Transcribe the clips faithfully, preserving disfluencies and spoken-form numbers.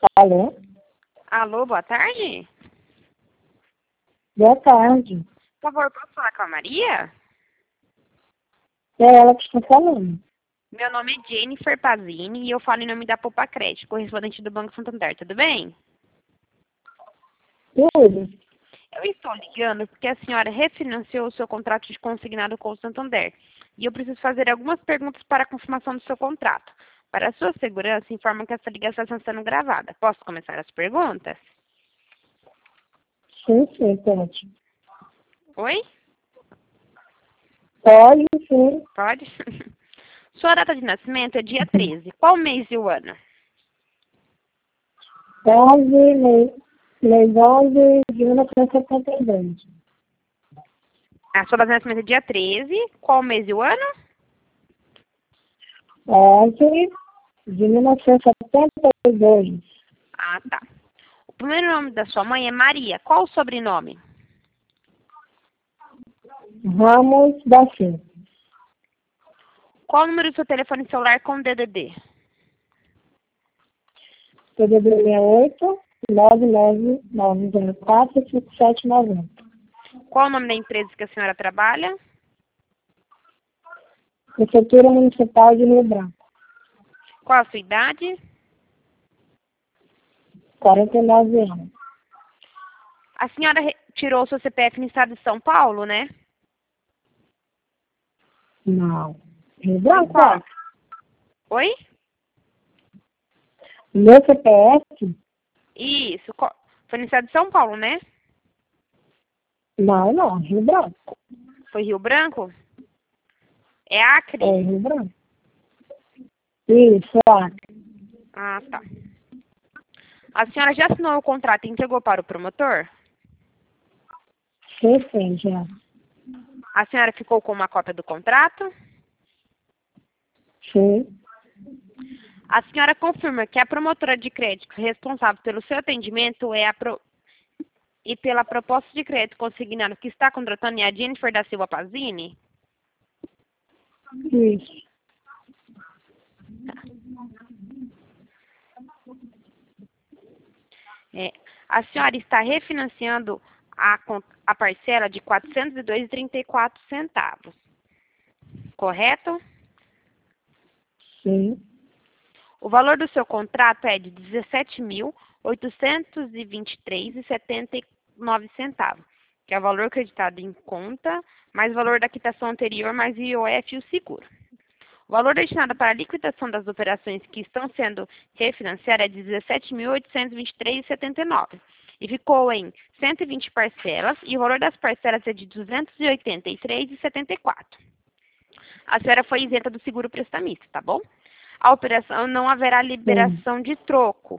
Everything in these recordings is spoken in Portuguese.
Alô? Alô, boa tarde? Boa tarde. Por favor, posso falar com a Maria? É ela que está falando. Meu nome é Jennifer Pazini e eu falo em nome da Poupa Crédito, correspondente do Banco Santander, tudo bem? Tudo? Eu estou ligando porque a senhora refinanciou o seu contrato de consignado com o Santander e eu preciso fazer algumas perguntas para a confirmação do seu contrato. Para a sua segurança, informo que essa ligação está sendo gravada. Posso começar as perguntas? Sim, sim, pode. Oi? Pode, sim. Pode? Sua data de nascimento é dia treze. Qual mês e o ano? onze, mês mês onze de mil novecentos e setenta e dois. A sua data de nascimento é dia treze. Qual mês e o ano? onze de mil novecentos e setenta e dois. Ah, tá. O primeiro nome da sua mãe é Maria. Qual o sobrenome? Ramos da Silva. Qual o número do seu telefone celular com D D D? P D D sessenta e oito, nove nove nove zero quatro, cinco sete nove um. Qual o nome da empresa que a senhora trabalha? Prefeitura Municipal de Rio Branco. Qual a sua idade? quarenta e nove anos. A senhora re- tirou o seu C P F no estado de São Paulo, né? Não. Rio Em Branco, qual? é. Oi? Meu C P F? Isso. Qual- Foi no estado de São Paulo, né? Não, não. Rio Branco. Foi Rio Branco? É Acre? É, Rio Branco. Isso, Acre. Ah, tá. A senhora já assinou o contrato e entregou para o promotor? Sim, sim, já. A senhora ficou com uma cópia do contrato? Sim. A senhora confirma que a promotora de crédito responsável pelo seu atendimento é a pro... e pela proposta de crédito consignado que está contratando é a Jennifer da Silva Pazini? Isso. É. A senhora está refinanciando a, con- a parcela de quatrocentos e dois reais e trinta e quatro centavos, correto? Sim. O valor do seu contrato é de dezessete mil oitocentos e vinte e três reais e setenta e nove centavos, que é o valor acreditado em conta, mais o valor da quitação anterior, mais o I O F e o seguro. O valor destinado para a liquidação das operações que estão sendo refinanciadas é de dezessete mil oitocentos e vinte e três reais e setenta e nove centavos e ficou em cento e vinte parcelas e o valor das parcelas é de duzentos e oitenta e três reais e setenta e quatro centavos. A senhora foi isenta do seguro prestamista, tá bom? A operação não haverá Sim. liberação de troco.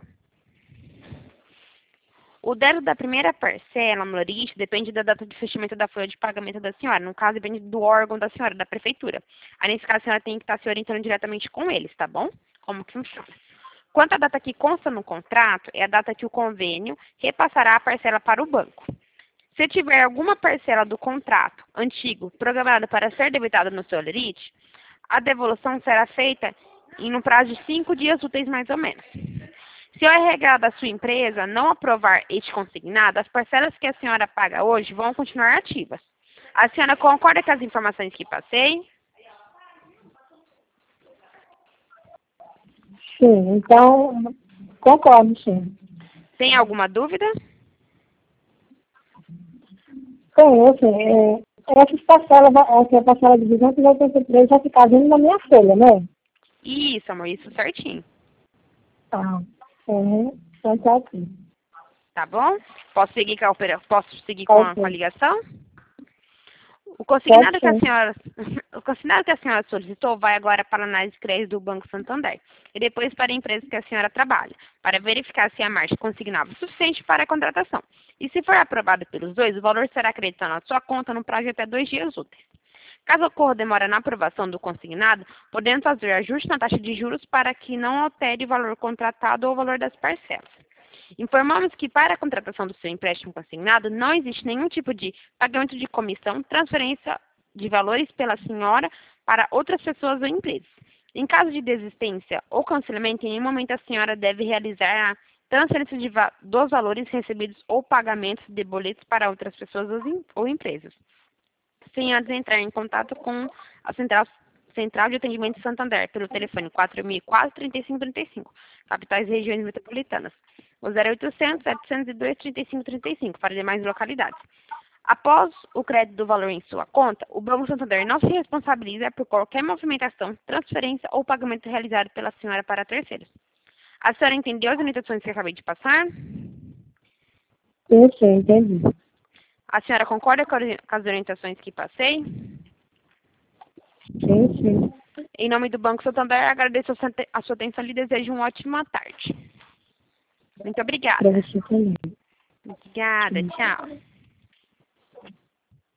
O débito da primeira parcela, Maurício, depende da data de fechamento da folha de pagamento da senhora. No caso, depende do órgão da senhora, da prefeitura. Aí, nesse caso, a senhora tem que estar se orientando diretamente com eles, tá bom? Como que funciona. Quanto à data que consta no contrato, é a data que o convênio repassará a parcela para o banco. Se tiver alguma parcela do contrato antigo programada para ser debitada no seu lerite, a devolução será feita em um prazo de cinco dias úteis, mais ou menos. Se o R H da sua empresa não aprovar este consignado, as parcelas que a senhora paga hoje vão continuar ativas. A senhora concorda com as informações que passei? Sim. Então, concordo, sim. Tem alguma dúvida? Sim, assim, é, essas parcelas, va- essa parcela de duzentos e oitenta e três vai ficar vindo na minha folha, né? Isso, amor, isso certinho. Tá. Sim. Então tá aqui. Tá bom? Posso seguir com a, opera... Posso seguir com a, com a Ok. ligação? O Pode consignado que a sim. senhora, o consignado que a senhora solicitou vai agora para a análise de crédito do Banco Santander e depois para a empresa que a senhora trabalha, para verificar se a margem consignável é suficiente para a contratação. E se for aprovado pelos dois, o valor será acreditado na sua conta no prazo de até dois dias úteis. Caso ocorra demora na aprovação do consignado, podemos fazer ajuste na taxa de juros para que não altere o valor contratado ou o valor das parcelas. Informamos que para a contratação do seu empréstimo consignado não existe nenhum tipo de pagamento de comissão, transferência de valores pela senhora para outras pessoas ou empresas. Em caso de desistência ou cancelamento, em nenhum momento a senhora deve realizar a transferência de va dos valores recebidos ou pagamentos de boletos para outras pessoas ou, em ou empresas, sem antes entrar em contato com a Central, Central de Atendimento de Santander, pelo telefone quatro mil e quatro, trinta e cinco trinta e cinco, capitais e regiões metropolitanas, o zero oitocentos, setecentos e dois, trinta e cinco trinta e cinco, para demais localidades. Após o crédito do valor em sua conta, o Banco Santander não se responsabiliza por qualquer movimentação, transferência ou pagamento realizado pela senhora para terceiros. A senhora entendeu as orientações que eu acabei de passar? Sim, sim, entendi. A senhora concorda com as orientações que passei? Sim, sim. Em nome do Banco Santander, agradeço a sua atenção e lhe desejo uma ótima tarde. Muito obrigada. Para você também. Obrigada, tchau.